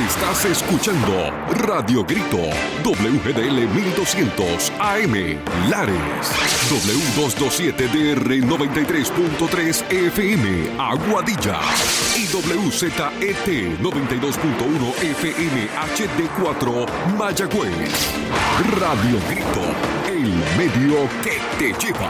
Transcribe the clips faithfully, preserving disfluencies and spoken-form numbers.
Estás escuchando Radio Grito, W G D L mil doscientos A M, Lares, W doscientos veintisiete D R noventa y tres punto tres F M, Aguadilla, y W Z E T noventa y dos punto uno F M H D cuatro, Mayagüez. Radio Grito, el medio que te lleva.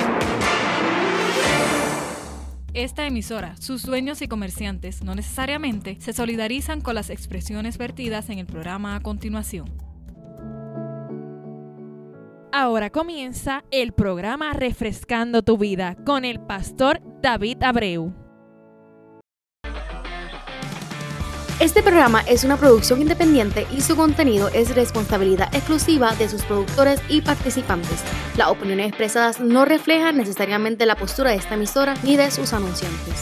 Esta emisora, sus dueños y comerciantes no necesariamente se solidarizan con las expresiones vertidas en el programa a continuación. Ahora comienza el programa Refrescando tu Vida con el pastor David Abreu. Este programa es una producción independiente y su contenido es responsabilidad exclusiva de sus productores y participantes. Las opiniones expresadas no reflejan necesariamente la postura de esta emisora ni de sus anunciantes.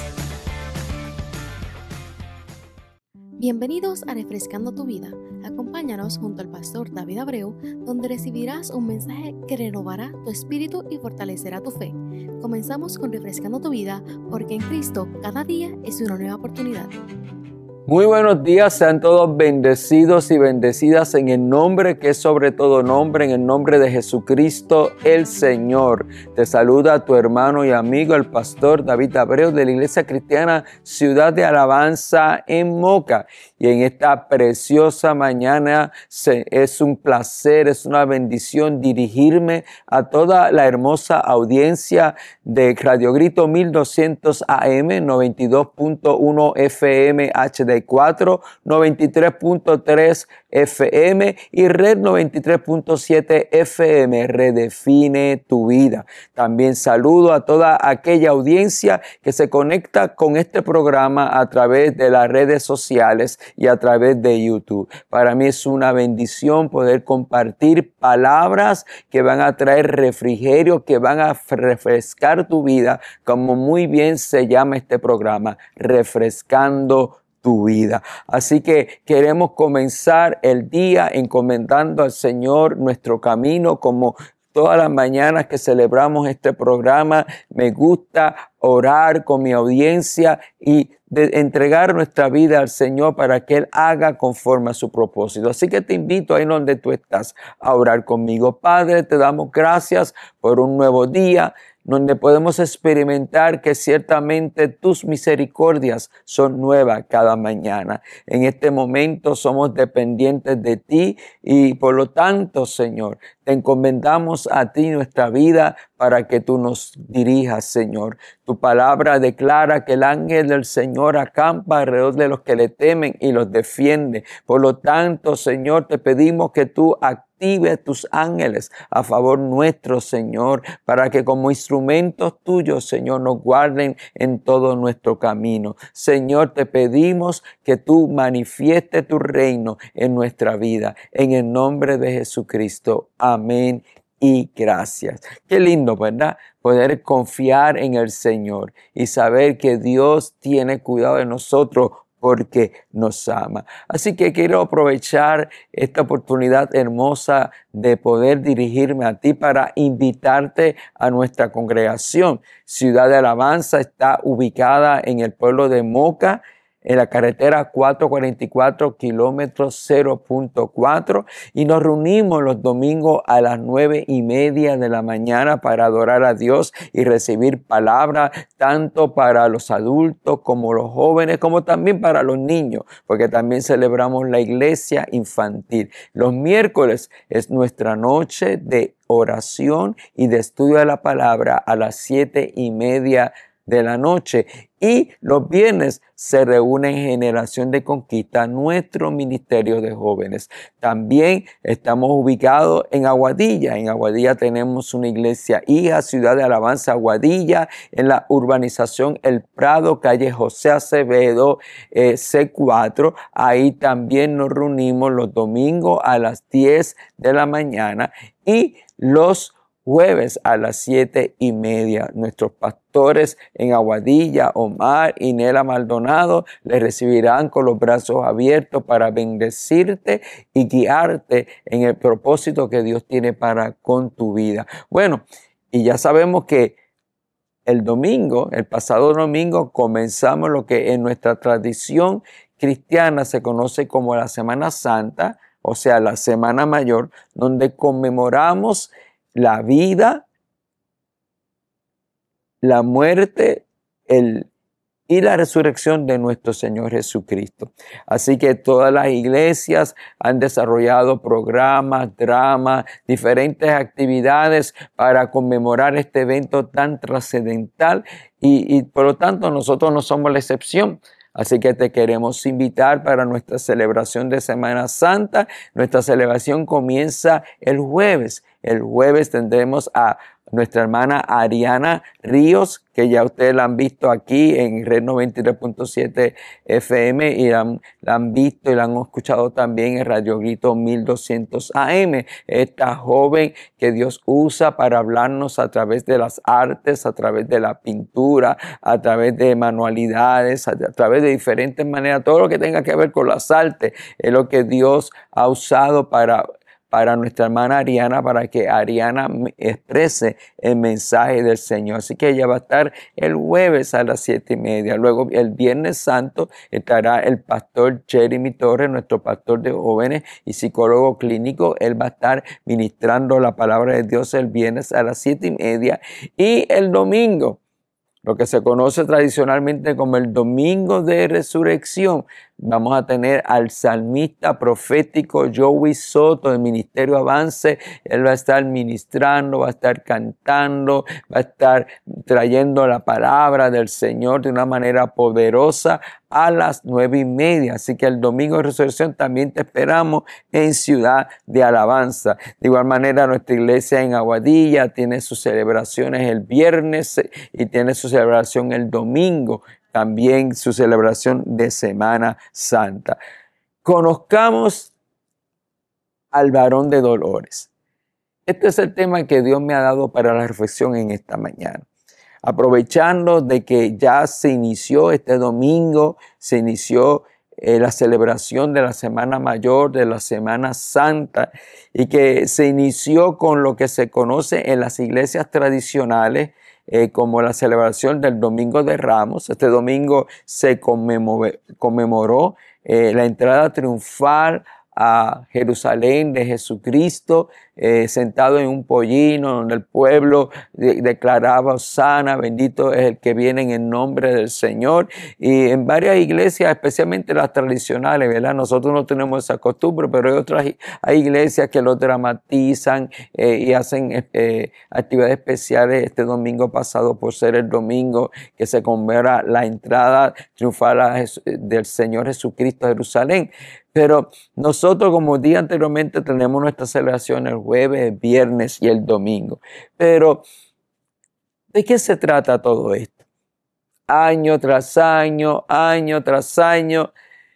Bienvenidos a Refrescando tu Vida. Acompáñanos junto al pastor David Abreu, donde recibirás un mensaje que renovará tu espíritu y fortalecerá tu fe. Comenzamos con Refrescando tu Vida, porque en Cristo cada día es una nueva oportunidad. Muy buenos días, sean todos bendecidos y bendecidas en el nombre que es sobre todo nombre, en el nombre de Jesucristo el Señor. Te saluda tu hermano y amigo, el pastor David Abreu de la Iglesia Cristiana Ciudad de Alabanza en Moca. Y en esta preciosa mañana se, es un placer, es una bendición dirigirme a toda la hermosa audiencia de Radio Grito mil doscientos A M, noventa y dos punto uno F M H D cuatro, noventa y tres punto tres F M y Red noventa y tres punto siete F M, Redefine tu vida. También saludo a toda aquella audiencia que se conecta con este programa a través de las redes sociales y a través de YouTube. Para mí es una bendición poder compartir palabras que van a traer refrigerio, que van a refrescar tu vida, como muy bien se llama este programa, Refrescando tu vida. Así que queremos comenzar el día encomendando al Señor nuestro camino, como todas las mañanas que celebramos este programa. Me gusta orar con mi audiencia y de entregar nuestra vida al Señor para que Él haga conforme a su propósito. Así que te invito ahí donde tú estás a orar conmigo. Padre, te damos gracias por un nuevo día, donde podemos experimentar que ciertamente tus misericordias son nuevas cada mañana. En este momento somos dependientes de ti y por lo tanto, Señor, te encomendamos a ti nuestra vida para que tú nos dirijas, Señor. Tu palabra declara que el ángel del Señor acampa alrededor de los que le temen y los defiende. Por lo tanto, Señor, te pedimos que tú active tus ángeles a favor nuestro, Señor, para que como instrumentos tuyos, Señor, nos guarden en todo nuestro camino. Señor, te pedimos que tú manifiestes tu reino en nuestra vida. En el nombre de Jesucristo. Amén. Y gracias. Qué lindo, ¿verdad? Poder confiar en el Señor y saber que Dios tiene cuidado de nosotros porque nos ama. Así que quiero aprovechar esta oportunidad hermosa de poder dirigirme a ti para invitarte a nuestra congregación. Ciudad de Alabanza está ubicada en el pueblo de Moca, en la carretera cuatrocientos cuarenta y cuatro, kilómetros cero punto cuatro, y nos reunimos los domingos a las nueve y media de la mañana para adorar a Dios y recibir palabra tanto para los adultos como los jóvenes, como también para los niños, porque también celebramos la iglesia infantil. Los miércoles es nuestra noche de oración y de estudio de la palabra a las siete y media de la noche. Y los viernes se reúne en Generación de Conquista, nuestro ministerio de jóvenes. También estamos ubicados en Aguadilla. En Aguadilla tenemos una iglesia hija, Ciudad de Alabanza Aguadilla, en la urbanización El Prado, calle José Acevedo, eh, C cuatro. Ahí también nos reunimos los domingos a las diez de la mañana y los jueves a las siete y media. Nuestros pastores en Aguadilla, Omar y Nela Maldonado, les recibirán con los brazos abiertos para bendecirte y guiarte en el propósito que Dios tiene para con tu vida. Bueno, y ya sabemos que el domingo, el pasado domingo, comenzamos lo que en nuestra tradición cristiana se conoce como la Semana Santa, o sea, la Semana Mayor, donde conmemoramos la vida, la muerte, el y la resurrección de nuestro Señor Jesucristo. Así que todas las iglesias han desarrollado programas, dramas, diferentes actividades para conmemorar este evento tan trascendental y, y por lo tanto nosotros no somos la excepción. Así que te queremos invitar para nuestra celebración de Semana Santa. Nuestra celebración comienza el jueves. El jueves tendremos a nuestra hermana Ariana Ríos, que ya ustedes la han visto aquí en Red noventa y tres punto siete F M y la han, la han visto y la han escuchado también en Radio Grito mil doscientos A M. Esta joven que Dios usa para hablarnos a través de las artes, a través de la pintura, a través de manualidades, a, a través de diferentes maneras, todo lo que tenga que ver con las artes es lo que Dios ha usado para para nuestra hermana Ariana, para que Ariana exprese el mensaje del Señor. Así que ella va a estar el jueves a las siete y media. Luego el Viernes Santo estará el pastor Jeremy Torres, nuestro pastor de jóvenes y psicólogo clínico. Él va a estar ministrando la palabra de Dios el viernes a las siete y media. Y el domingo, lo que se conoce tradicionalmente como el Domingo de Resurrección, vamos a tener al salmista profético Joey Soto del Ministerio Avance. Él va a estar ministrando, va a estar cantando, va a estar trayendo la palabra del Señor de una manera poderosa a las nueve y media. Así que el Domingo de Resurrección también te esperamos en Ciudad de Alabanza. De igual manera, nuestra iglesia en Aguadilla tiene sus celebraciones el viernes y tiene su celebración el domingo. También su celebración de Semana Santa. Conozcamos al varón de dolores. Este es el tema que Dios me ha dado para la reflexión en esta mañana. Aprovechando de que ya se inició este domingo, se inició eh, la celebración de la Semana Mayor, de la Semana Santa, y que se inició con lo que se conoce en las iglesias tradicionales, Eh, como la celebración del Domingo de Ramos. Este domingo se conmemoró, conmemoró eh, la entrada triunfal a Jerusalén de Jesucristo, eh, sentado en un pollino donde el pueblo de, declaraba Hosana, bendito es el que viene en el nombre del Señor. Y en varias iglesias, especialmente las tradicionales, ¿verdad? Nosotros no tenemos esa costumbre, pero hay otras hay iglesias que lo dramatizan eh, y hacen eh, actividades especiales. Este domingo pasado, por ser el domingo que se conmemora la entrada triunfal a Jesús, del Señor Jesucristo a Jerusalén. Pero nosotros, como dije anteriormente, tenemos nuestra celebración el jueves, el viernes y el domingo. Pero, ¿de qué se trata todo esto? Año tras año, año tras año,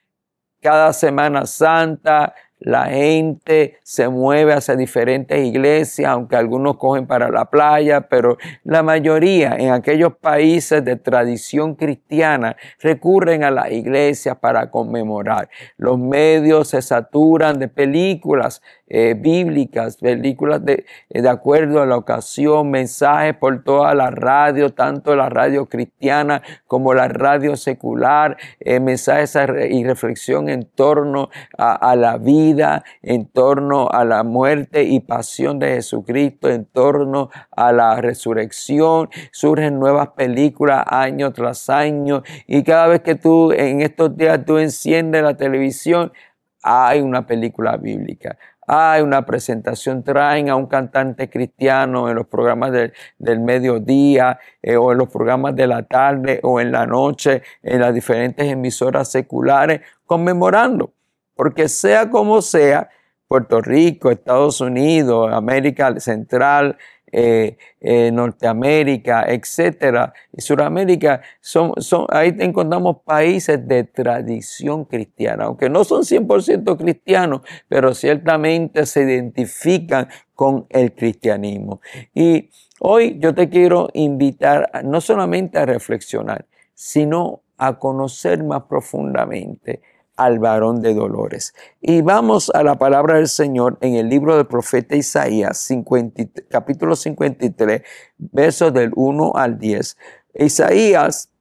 cada Semana Santa, la gente se mueve hacia diferentes iglesias, aunque algunos cogen para la playa, pero la mayoría en aquellos países de tradición cristiana recurren a las iglesias para conmemorar. Los medios se saturan de películas eh, bíblicas, películas de, de acuerdo a la ocasión, mensajes por toda la radio, tanto la radio cristiana como la radio secular, eh, mensajes y reflexión en torno a, a la vida, en torno a la muerte y pasión de Jesucristo, en torno a la resurrección. Surgen nuevas películas año tras año y cada vez que tú en estos días tú enciendes la televisión, hay una película bíblica. Hay una presentación, traen a un cantante cristiano en los programas de, del mediodía eh, o en los programas de la tarde o en la noche en las diferentes emisoras seculares conmemorando. Porque sea como sea, Puerto Rico, Estados Unidos, América Central, eh, eh, Norteamérica, etcétera, y Sudamérica, son, son, ahí encontramos países de tradición cristiana, aunque no son cien por ciento cristianos, pero ciertamente se identifican con el cristianismo. Y hoy yo te quiero invitar no solamente a reflexionar, sino a conocer más profundamente al varón de dolores. Y vamos a la palabra del Señor en el libro del profeta Isaías, cincuenta, capítulo cincuenta y tres, versos del uno al diez. Isaías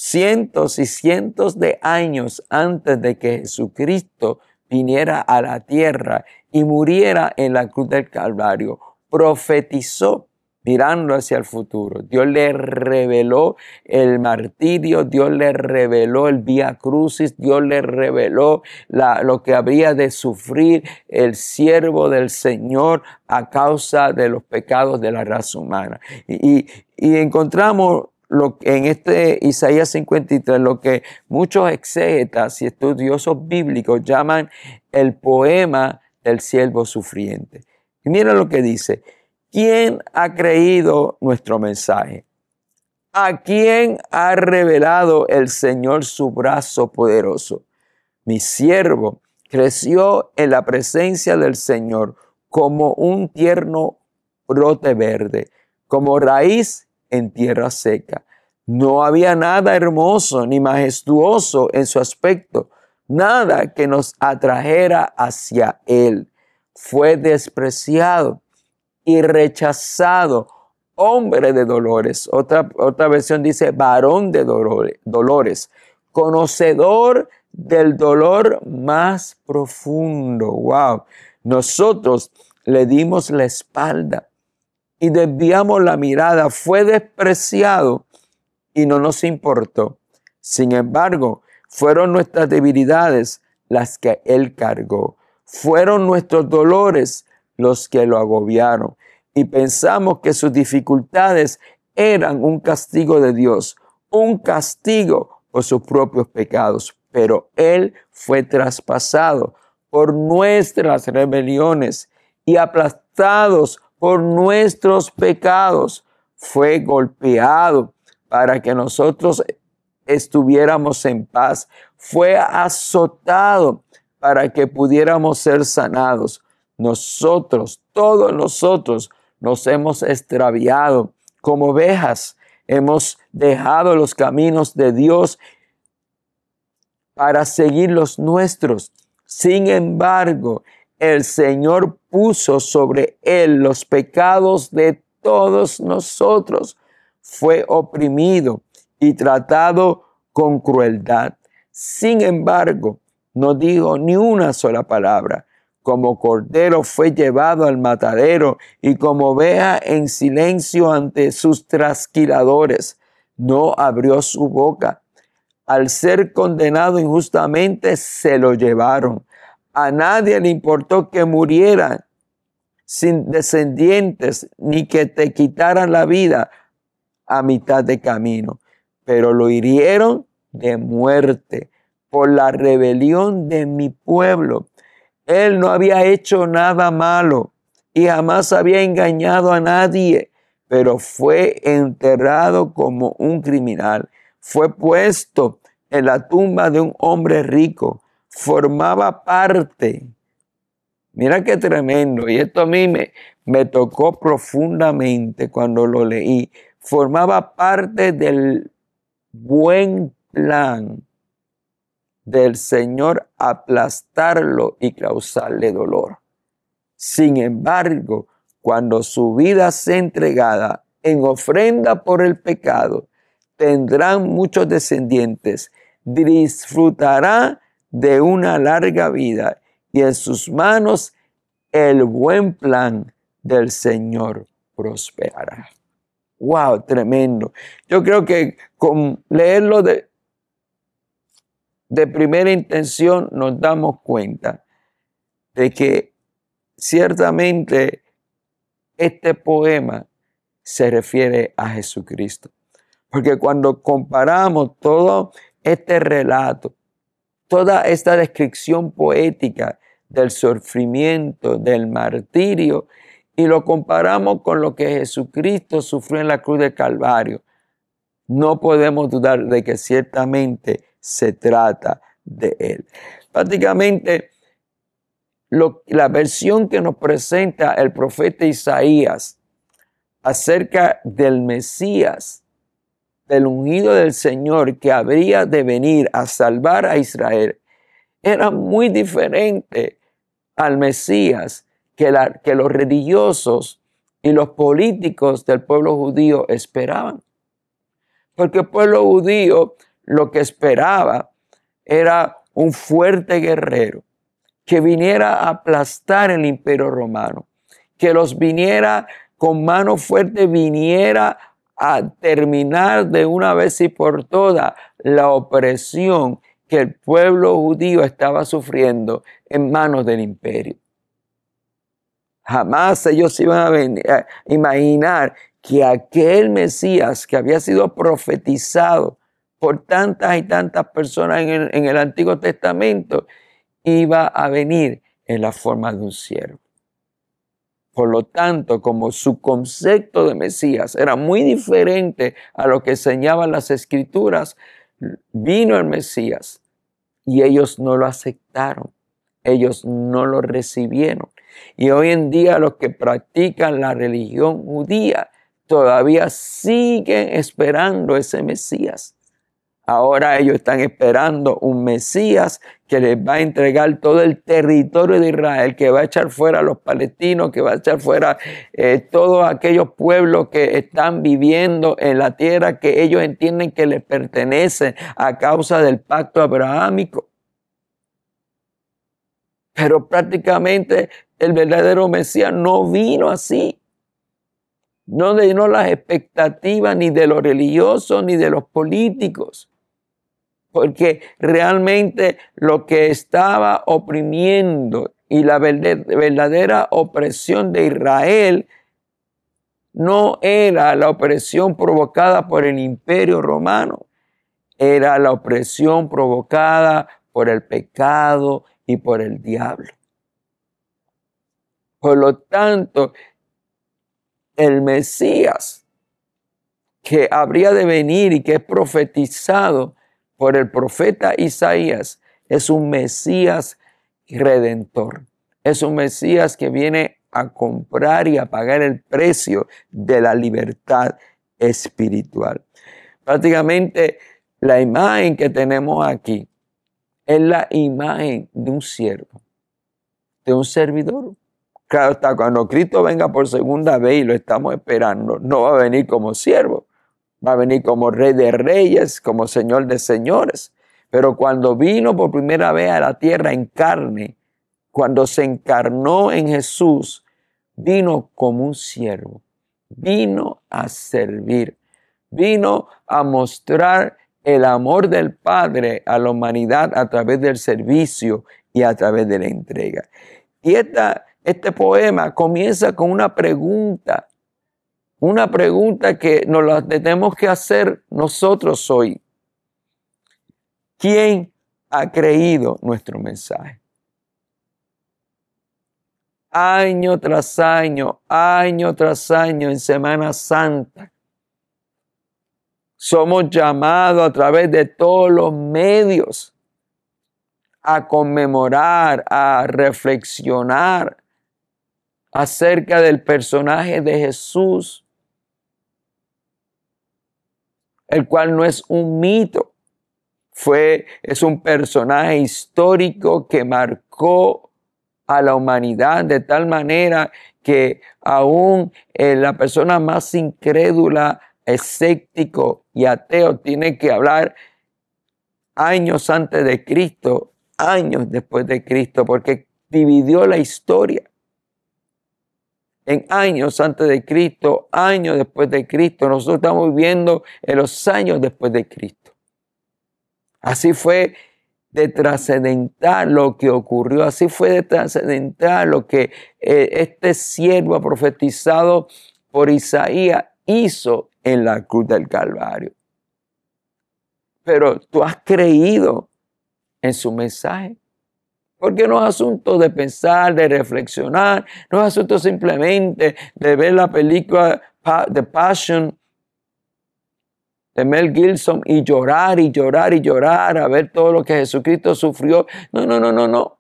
cientos y cientos de años antes de que Jesucristo viniera a la tierra y muriera en la cruz del Calvario, profetizó mirando hacia el futuro. Dios le reveló el martirio, Dios le reveló el Vía Crucis, Dios le reveló la, lo que habría de sufrir el siervo del Señor a causa de los pecados de la raza humana. Y, y, y encontramos lo, en este Isaías cincuenta y tres lo que muchos exegetas y estudiosos bíblicos llaman el poema del siervo sufriente. Y mira lo que dice: ¿quién ha creído nuestro mensaje? ¿A quién ha revelado el Señor su brazo poderoso? Mi siervo creció en la presencia del Señor como un tierno brote verde, como raíz en tierra seca. No había nada hermoso ni majestuoso en su aspecto, nada que nos atrajera hacia él. Fue despreciado y rechazado, hombre de dolores. Otra, otra versión dice varón de dolores, dolores, conocedor del dolor más profundo. Wow. Nosotros le dimos la espalda y desviamos la mirada. Fue despreciado y no nos importó. Sin embargo, fueron nuestras debilidades las que él cargó. Fueron nuestros dolores los que lo agobiaron, y pensamos que sus dificultades eran un castigo de Dios, un castigo por sus propios pecados. Pero él fue traspasado por nuestras rebeliones y aplastados por nuestros pecados. Fue golpeado para que nosotros estuviéramos en paz. Fue azotado para que pudiéramos ser sanados. Nosotros, todos nosotros, nos hemos extraviado como ovejas. Hemos dejado los caminos de Dios para seguir los nuestros. Sin embargo, el Señor puso sobre él los pecados de todos nosotros. Fue oprimido y tratado con crueldad. Sin embargo, no dijo ni una sola palabra. Como cordero fue llevado al matadero y como oveja en silencio ante sus trasquiladores. No abrió su boca. Al ser condenado injustamente, se lo llevaron. A nadie le importó que muriera sin descendientes, ni que te quitaran la vida a mitad de camino. Pero lo hirieron de muerte por la rebelión de mi pueblo. Él no había hecho nada malo y jamás había engañado a nadie, pero fue enterrado como un criminal. Fue puesto en la tumba de un hombre rico. Formaba parte. Mira qué tremendo. Y esto a mí me, me tocó profundamente cuando lo leí. Formaba parte del buen plan del Señor aplastarlo y causarle dolor. Sin embargo, cuando su vida sea entregada en ofrenda por el pecado, tendrán muchos descendientes, disfrutará de una larga vida y en sus manos el buen plan del Señor prosperará. ¡Wow! Tremendo. Yo creo que con leerlo de De primera intención nos damos cuenta de que ciertamente este poema se refiere a Jesucristo. Porque cuando comparamos todo este relato, toda esta descripción poética del sufrimiento, del martirio, y lo comparamos con lo que Jesucristo sufrió en la cruz del Calvario, no podemos dudar de que ciertamente se trata de él. Prácticamente lo, la versión que nos presenta el profeta Isaías acerca del Mesías, del ungido del Señor que habría de venir a salvar a Israel, era muy diferente al Mesías que, la, que los religiosos y los políticos del pueblo judío esperaban. Porque el pueblo judío lo que esperaba era un fuerte guerrero que viniera a aplastar el imperio romano, que los viniera con mano fuerte, viniera a terminar de una vez y por todas la opresión que el pueblo judío estaba sufriendo en manos del imperio. Jamás ellos iban a, venir, a imaginar que aquel Mesías que había sido profetizado por tantas y tantas personas en el, en el Antiguo Testamento iba a venir en la forma de un siervo. Por lo tanto, como su concepto de Mesías era muy diferente a lo que enseñaban las Escrituras, vino el Mesías y ellos no lo aceptaron, ellos no lo recibieron. Y hoy en día los que practican la religión judía todavía siguen esperando ese Mesías. Ahora ellos están esperando un Mesías que les va a entregar todo el territorio de Israel, que va a echar fuera a los palestinos, que va a echar fuera eh, todos aquellos pueblos que están viviendo en la tierra que ellos entienden que les pertenece a causa del pacto abrahámico. Pero prácticamente el verdadero Mesías no vino así. No llenó las expectativas ni de los religiosos ni de los políticos. Porque realmente lo que estaba oprimiendo y la verdadera opresión de Israel no era la opresión provocada por el imperio romano, era la opresión provocada por el pecado y por el diablo. Por lo tanto, el Mesías que habría de venir y que es profetizado por el profeta Isaías es un Mesías redentor. Es un Mesías que viene a comprar y a pagar el precio de la libertad espiritual. Prácticamente la imagen que tenemos aquí es la imagen de un siervo, de un servidor. Claro está, cuando Cristo venga por segunda vez y lo estamos esperando, no va a venir como siervo. Va a venir como Rey de Reyes, como Señor de Señores. Pero cuando vino por primera vez a la tierra en carne, cuando se encarnó en Jesús, vino como un siervo. Vino a servir. Vino a mostrar el amor del Padre a la humanidad a través del servicio y a través de la entrega. Y esta, este poema comienza con una pregunta. Una pregunta que nos la tenemos que hacer nosotros hoy. ¿Quién ha creído nuestro mensaje? Año tras año, año tras año en Semana Santa, somos llamados a través de todos los medios a conmemorar, a reflexionar acerca del personaje de Jesús, el cual no es un mito, fue, es un personaje histórico que marcó a la humanidad de tal manera que aún eh, la persona más incrédula, escéptico y ateo tiene que hablar años antes de Cristo, años después de Cristo, porque dividió la historia. En años antes de Cristo, años después de Cristo. Nosotros estamos viviendo en los años después de Cristo. Así fue de trascendental lo que ocurrió. Así fue de trascendental lo que eh, este siervo profetizado por Isaías hizo en la cruz del Calvario. Pero tú has creído en su mensaje. Porque no es asunto de pensar, de reflexionar, no es asunto simplemente de ver la película The Passion de Mel Gibson y llorar y llorar y llorar a ver todo lo que Jesucristo sufrió. No, no, no, no, no.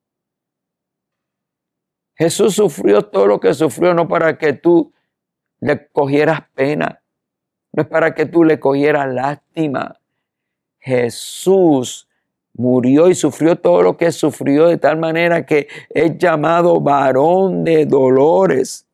Jesús sufrió todo lo que sufrió no para que tú le cogieras pena, no es para que tú le cogieras lástima. Jesús murió y sufrió todo lo que sufrió de tal manera que es llamado varón de dolores.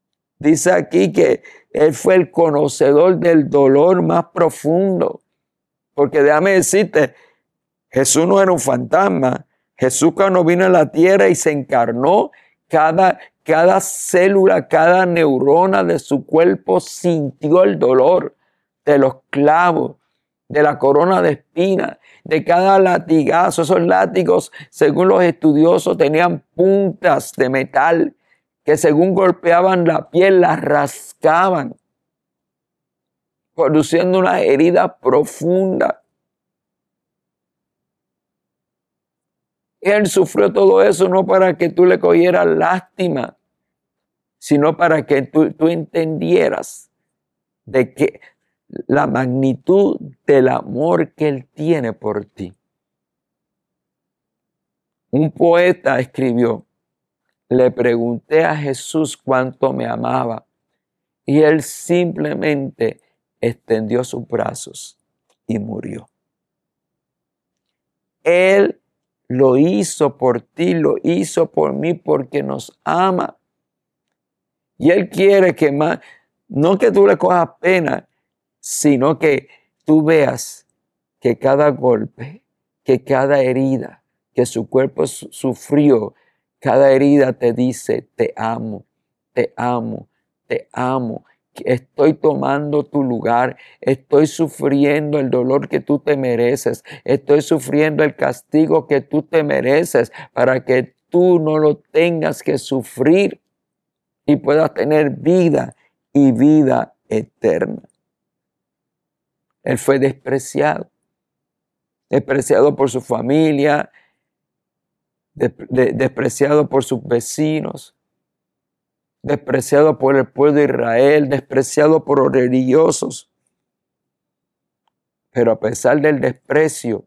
Dice aquí que él fue el conocedor del dolor más profundo. Porque déjame decirte, Jesús no era un fantasma. Jesús cuando vino a la tierra y se encarnó, cada, cada célula, cada neurona de su cuerpo sintió el dolor de los clavos, de la corona de espinas, de cada latigazo. Esos látigos, según los estudiosos, tenían puntas de metal que según golpeaban la piel, la rascaban, produciendo una herida profunda. Él sufrió todo eso no para que tú le cogieras lástima, sino para que tú, tú entendieras de que la magnitud del amor que Él tiene por ti. Un poeta escribió, le pregunté a Jesús cuánto me amaba y Él simplemente extendió sus brazos y murió. Él lo hizo por ti, lo hizo por mí porque nos ama. Y Él quiere que más, no que tú le cojas pena, sino que tú veas que cada golpe, que cada herida que su cuerpo sufrió, cada herida te dice, te amo, te amo, te amo. Estoy tomando tu lugar, estoy sufriendo el dolor que tú te mereces, estoy sufriendo el castigo que tú te mereces para que tú no lo tengas que sufrir y puedas tener vida y vida eterna. Él fue despreciado, despreciado por su familia, de, de, despreciado por sus vecinos, despreciado por el pueblo de Israel, despreciado por los religiosos. Pero a pesar del desprecio,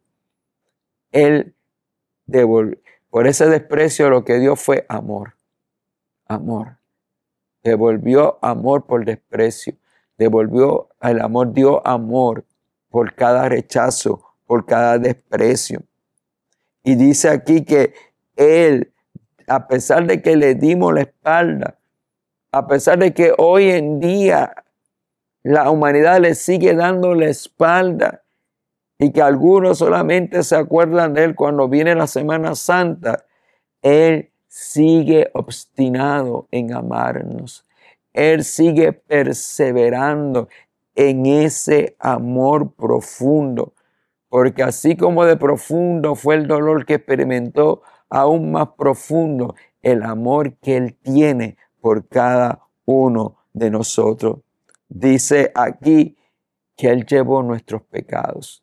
Él devolvió. Por ese desprecio lo que dio fue amor. Amor. Devolvió amor por desprecio. Devolvió el amor, dio amor por cada rechazo, por cada desprecio. Y dice aquí que Él, a pesar de que le dimos la espalda, a pesar de que hoy en día la humanidad le sigue dando la espalda y que algunos solamente se acuerdan de Él cuando viene la Semana Santa, Él sigue obstinado en amarnos. Él sigue perseverando en ese amor profundo, porque así como de profundo fue el dolor que experimentó, aún más profundo el amor que Él tiene por cada uno de nosotros. Dice aquí que Él llevó nuestros pecados.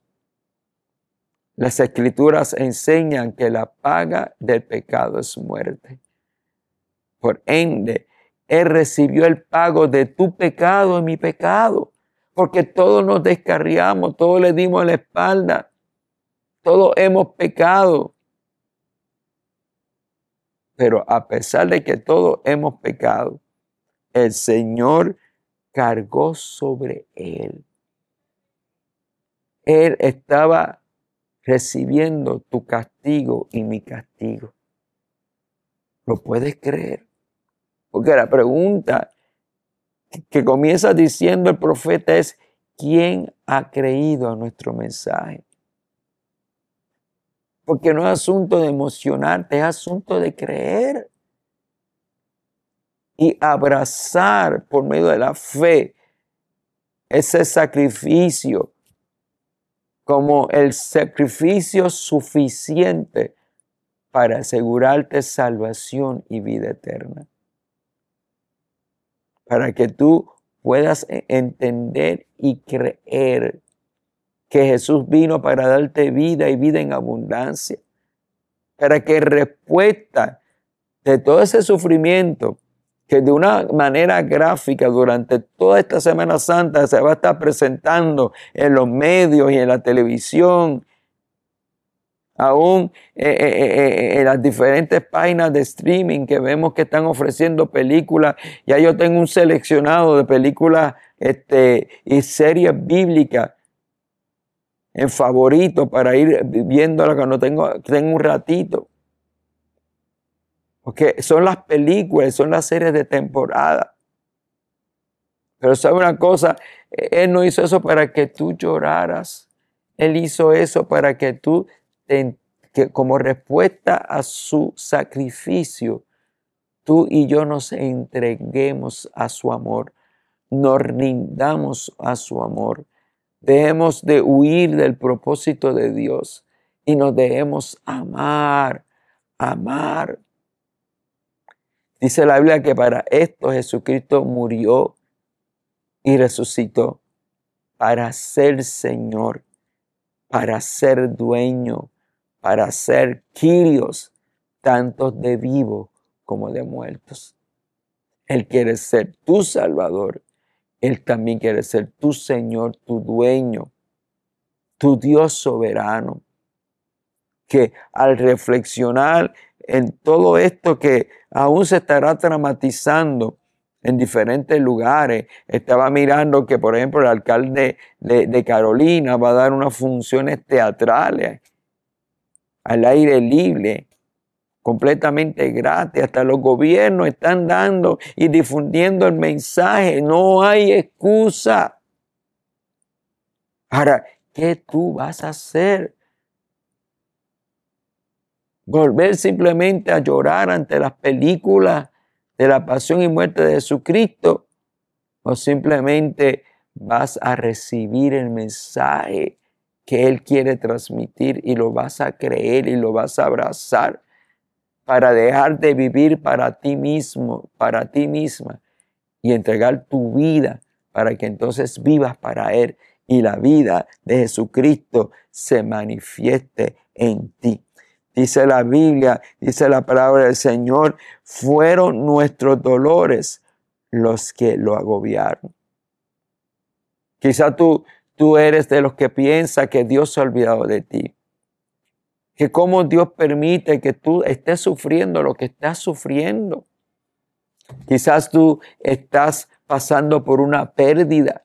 Las Escrituras enseñan que la paga del pecado es muerte. Por ende, Él recibió el pago de tu pecado y mi pecado, porque todos nos descarriamos, todos le dimos la espalda, todos hemos pecado. Pero a pesar de que todos hemos pecado, el Señor cargó sobre Él. Él estaba recibiendo tu castigo y mi castigo. ¿Lo puedes creer? Porque la pregunta que comienza diciendo el profeta es, ¿quién ha creído a nuestro mensaje? Porque no es asunto de emocionarte, es asunto de creer y abrazar por medio de la fe ese sacrificio como el sacrificio suficiente para asegurarte salvación y vida eterna. Para que tú puedas entender y creer que Jesús vino para darte vida y vida en abundancia. Para que en respuesta de todo ese sufrimiento que de una manera gráfica durante toda esta Semana Santa se va a estar presentando en los medios y en la televisión, aún eh, eh, eh, en las diferentes páginas de streaming que vemos que están ofreciendo películas. Ya yo tengo un seleccionado de películas este, y series bíblicas en favorito para ir viéndola cuando tengo, tengo un ratito. Porque son las películas, son las series de temporada. Pero sabe una cosa, Él no hizo eso para que tú lloraras. Él hizo eso para que tú, te, que como respuesta a su sacrificio, tú y yo nos entreguemos a su amor, nos rindamos a su amor, dejemos de huir del propósito de Dios y nos dejemos amar, amar. Dice la Biblia que para esto Jesucristo murió y resucitó, para ser Señor, para ser dueño, para ser Kyrios, tanto de vivos como de muertos. Él quiere ser tu Salvador. Él también quiere ser tu Señor, tu dueño, tu Dios soberano. Que al reflexionar en todo esto que aún se estará dramatizando en diferentes lugares, estaba mirando que, por ejemplo, el alcalde de, de Carolina va a dar unas funciones teatrales al aire libre, completamente gratis. Hasta los gobiernos están dando y difundiendo el mensaje. No hay excusa. Ahora, ¿qué tú vas a hacer? ¿Volver simplemente a llorar ante las películas de la pasión y muerte de Jesucristo? ¿O simplemente vas a recibir el mensaje que Él quiere transmitir y lo vas a creer y lo vas a abrazar para dejar de vivir para ti mismo, para ti misma y entregar tu vida para que entonces vivas para Él y la vida de Jesucristo se manifieste en ti? Dice la Biblia, dice la palabra del Señor, fueron nuestros dolores los que lo agobiaron. Quizá tú, tú eres de los que piensa que Dios se ha olvidado de ti. Que cómo Dios permite que tú estés sufriendo lo que estás sufriendo. Quizás tú estás pasando por una pérdida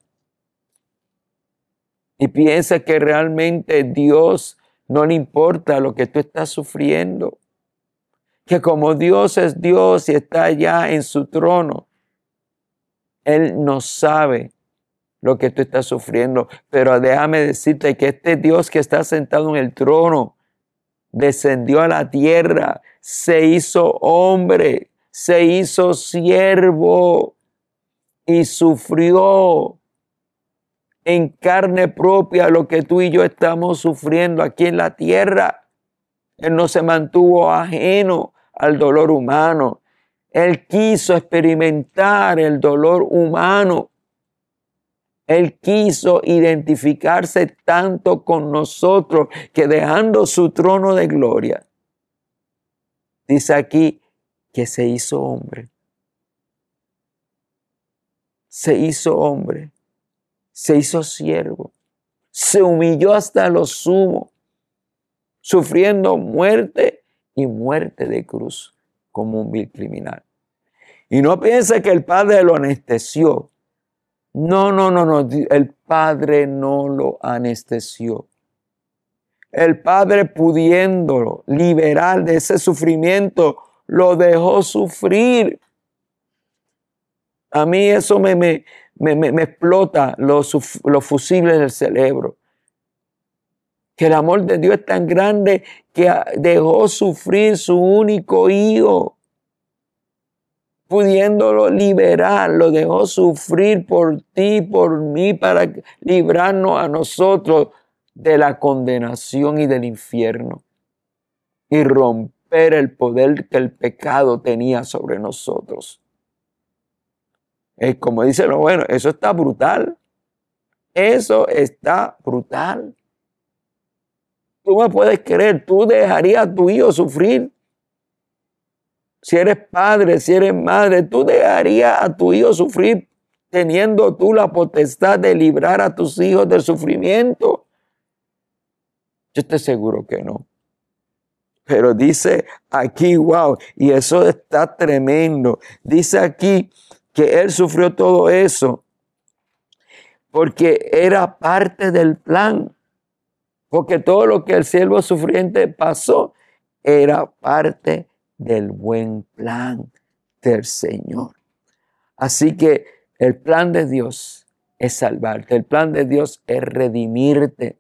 y piensas que realmente Dios no le importa lo que tú estás sufriendo. Que como Dios es Dios y está allá en su trono, Él no sabe lo que tú estás sufriendo. Pero déjame decirte que este Dios que está sentado en el trono descendió a la tierra, se hizo hombre, se hizo siervo y sufrió en carne propia lo que tú y yo estamos sufriendo aquí en la tierra. Él no se mantuvo ajeno al dolor humano. Él quiso experimentar el dolor humano. Él quiso identificarse tanto con nosotros que dejando su trono de gloria, dice aquí que se hizo hombre. Se hizo hombre. Se hizo siervo, se humilló hasta lo sumo, sufriendo muerte y muerte de cruz como un vil criminal. Y no piense que el Padre lo anestesió. No, no, no, no, el Padre no lo anestesió. El Padre, pudiéndolo liberar de ese sufrimiento, lo dejó sufrir. A mí eso me... me Me, me, me explota los, los fusibles del cerebro. Que el amor de Dios es tan grande que dejó sufrir su único hijo. Pudiéndolo liberar, lo dejó sufrir por ti, por mí, para librarnos a nosotros de la condenación y del infierno. Y romper el poder que el pecado tenía sobre nosotros. Es como dice lo bueno, eso está brutal. Eso está brutal. Tú me puedes creer, tú dejarías a tu hijo sufrir. Si eres padre, si eres madre, tú dejarías a tu hijo sufrir teniendo tú la potestad de librar a tus hijos del sufrimiento. Yo estoy seguro que no. Pero dice aquí, wow, y eso está tremendo. Dice aquí que Él sufrió todo eso porque era parte del plan. Porque todo lo que el siervo sufriente pasó era parte del buen plan del Señor. Así que el plan de Dios es salvarte. El plan de Dios es redimirte.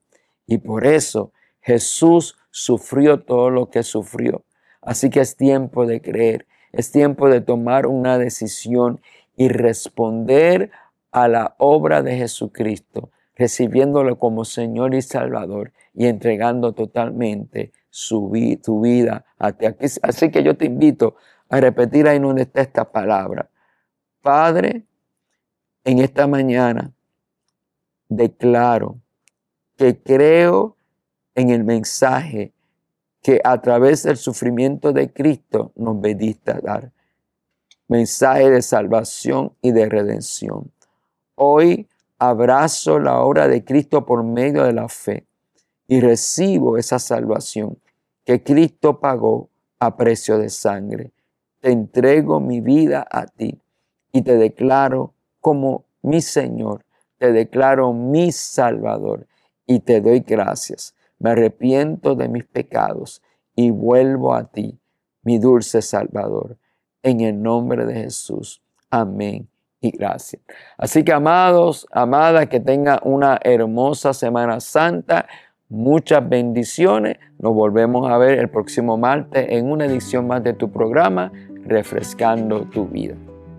Y por eso Jesús sufrió todo lo que sufrió. Así que es tiempo de creer, es tiempo de tomar una decisión y responder a la obra de Jesucristo, recibiéndolo como Señor y Salvador y entregando totalmente su vi- tu vida a ti. Así que yo te invito a repetir ahí donde está esta palabra. Padre, en esta mañana declaro que creo en el mensaje que a través del sufrimiento de Cristo nos veniste a dar. Mensaje de salvación y de redención. Hoy abrazo la obra de Cristo por medio de la fe y recibo esa salvación que Cristo pagó a precio de sangre. Te entrego mi vida a ti y te declaro como mi Señor, te declaro mi Salvador y te doy gracias. Me arrepiento de mis pecados y vuelvo a ti, mi dulce Salvador. En el nombre de Jesús. Amén y gracias. Así que amados, amadas, que tengan una hermosa Semana Santa. Muchas bendiciones. Nos volvemos a ver el próximo martes en una edición más de tu programa, Refrescando tu Vida.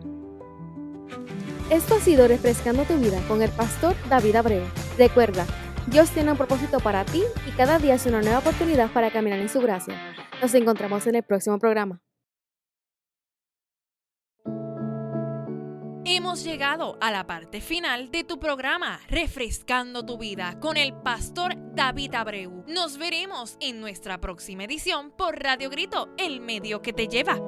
Esto ha sido Refrescando tu Vida con el pastor David Abreu. Recuerda, Dios tiene un propósito para ti y cada día es una nueva oportunidad para caminar en su gracia. Nos encontramos en el próximo programa. Hemos llegado a la parte final de tu programa Refrescando tu Vida con el pastor David Abreu. Nos veremos en nuestra próxima edición por Radio Grito, el medio que te lleva.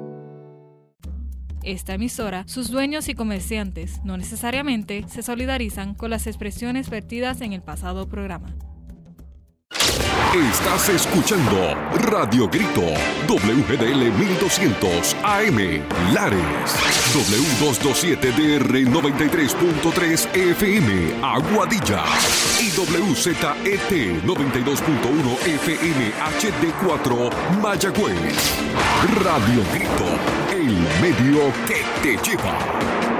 Esta emisora, sus dueños y comerciantes no necesariamente se solidarizan con las expresiones vertidas en el pasado programa. Estás escuchando Radio Grito, W G D L mil doscientos A M, Lares, W doscientos veintisiete D R noventa y tres punto tres F M, Aguadilla, y W Z E T noventa y dos punto uno F M H D cuatro, Mayagüez. Radio Grito, el medio que te lleva.